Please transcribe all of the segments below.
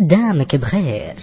دامك بخير.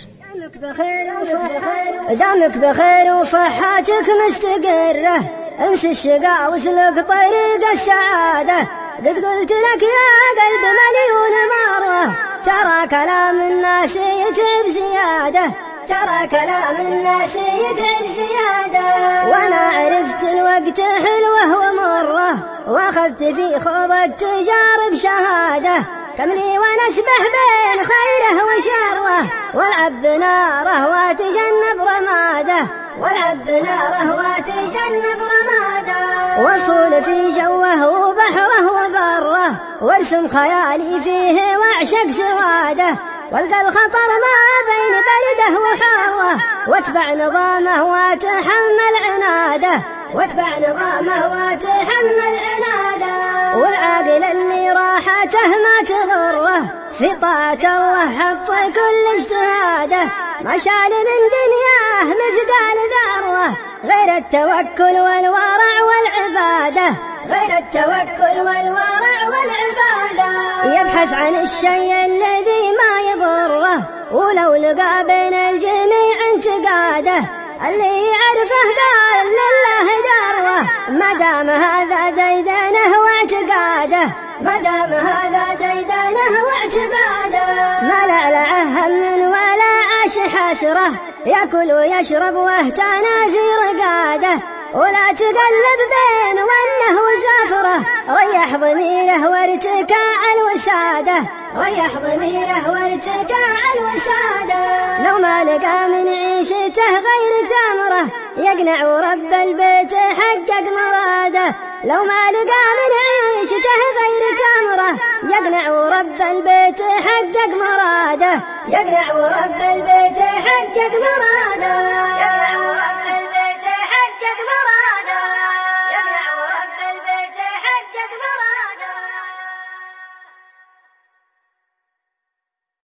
دامك بخير وصحتك مستقرة، انسى الشقاء واسلك طريق السعادة. قد قلت لك يا قلب مليون مرة، ترى كلام الناس يتعب زيادة، ترى كلام الناس يتعب زيادة. وانا عرفت الوقت حلوه ومره، واخذت في خوض التجارب شهادة. كم لي وانا اسبح بين خيره وشره، والعب بناره واتجنب رماده، والعب بناره واتجنب رماده. واصول في جوه وبحره وبره، وارسم خيالي فيه واعشق سواده. والقى الخطر ما بين برده وحاره، واتبع نظامه واتحمل عناده، واتبع نظامه واتحمل عناده. والعاقل اللي راحته ما تضره، في طاعة الله حط كل اجتهاده. ما شال من دنياه مثقال ذرة، غير التوكل والورع والعبادة، غير التوكل والورع والعبادة. يبحث عن الشيء الذي ما يضره، ولو لقى بين الجميع انتقاده. اللي يعرفه قال لله دره، ما دام هذا ديدنه واعتقاده، ما دام هذا ديدنه واعتقاده. ما لعلعه هم ولا عاش حسره، ياكل ويشرب واهتنى في رقاده. ولا تقلب بين وانه وسافره، ريح ضميره وارتكاع الوساده، ريح ضميره وارتكاع الوساده. لو ما لقى من عيشته غير تمره، يقنع ورب البيت حقق مراده. لو ما لقى من عيشته غير تمره، يقنع ورب البيت حقق مراده، يقنع ورب البيت حقق مراده.